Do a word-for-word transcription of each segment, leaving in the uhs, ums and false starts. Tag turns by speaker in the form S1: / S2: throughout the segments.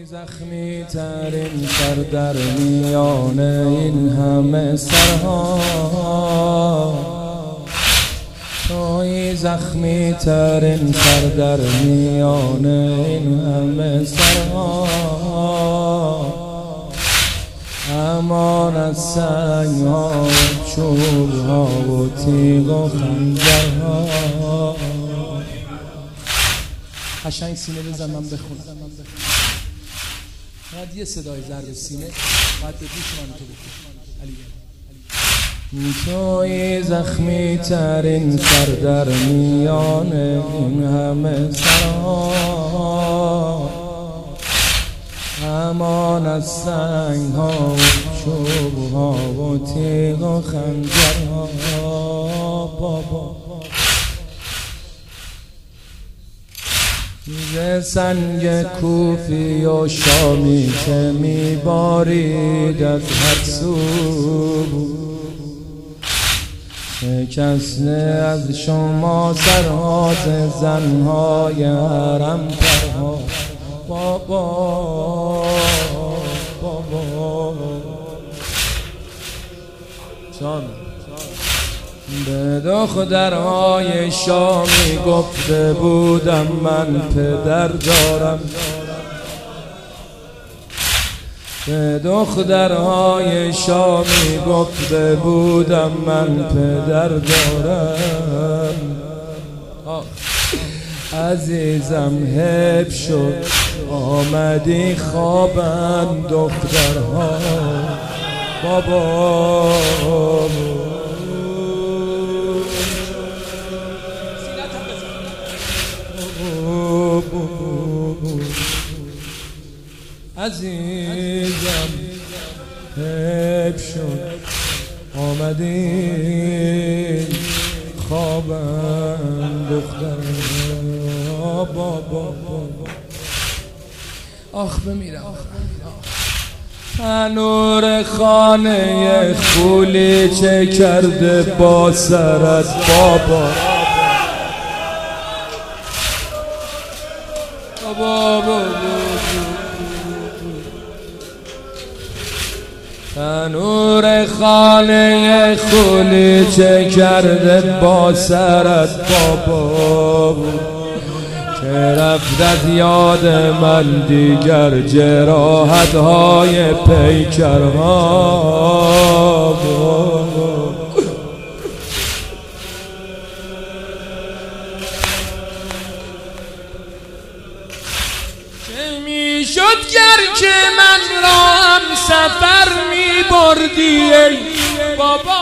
S1: زخمی ترین سر در میان این همه سرها، توی زخمی ترین سر در میان این همه سرها، امان از سنگ ها و چوب ها و تیغ و خنجرها. قشنگ سینه بزن من بخونم. باید یه صدای ضرب سینه باید به گوش من تو بکنم. توی زخمی ترین سر در میان این همه سرها، امان از سنگ ها و چوب ها و تیغ و خنجرها. بابا ز سنگ کوفی و شامی که میبارید از هر سو، شکسته از شما سرهات زنهای حرم پرها. بابا بابا جان به دخترهای شامی گفته بودم من پدر دارم، به دخترهای شامی گفته بودم من پدر دارم. عزیزم حیف شد آمدی خوابم دخترها. بابا عزیزم حیف شد آمدی خوابم دخترها. بابا آخ بمیرم. تنور خانه خولی چه کرده با سرت بابا. بابا تنور خانه خولی چه کرده با سرت بابا، که رفت از یاد من دیگر جراحت های پیکرها. چه می شد گر که من را هم سفر می بردی ای بابا،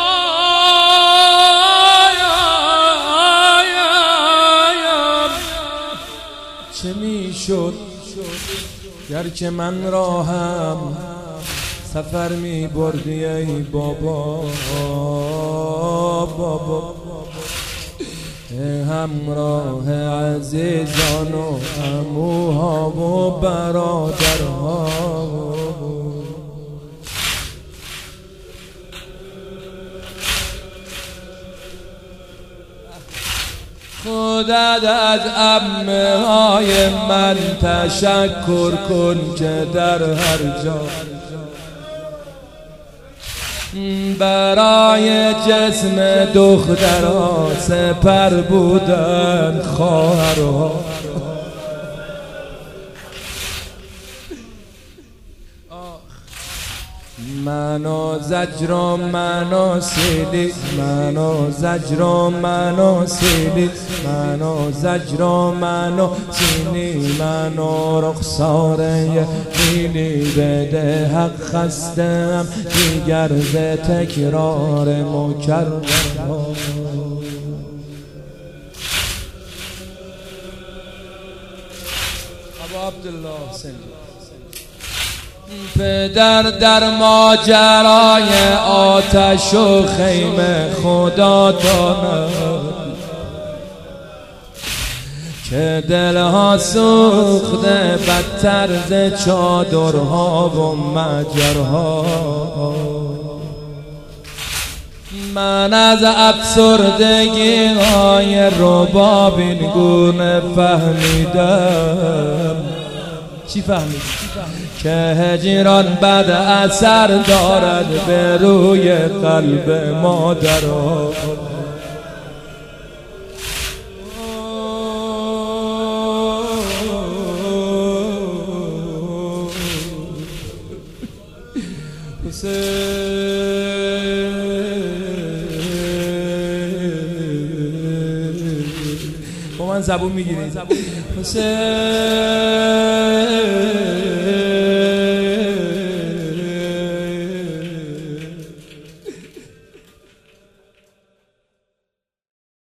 S1: چه می شد گر که من را هم سفر می بردی ای بابا. بابا همراه عزیزان و عموها و برادرها، خودت از عمه های من تشکر کن که در هر جا برای جسم دخترها سپر بودن خواهرها. منو زجر و منو سیلی، منو زجر و منو سیلی، منو زجر و منو سیلی، منو رخسار نیلی بده حق خستم دیگر به تکرار مکرر. ابا عبدالله حسین پدر در ماجرای آتش و خیمه خدا داند که دلها سوخته بدتر ز چادرها و مجرها. من از افسردگی های رباب این گونه فهمیدم چی فهمید؟ که هجران بعد اثر دارد به روی قلب مادرها. با من زبون میگیرید؟ حسین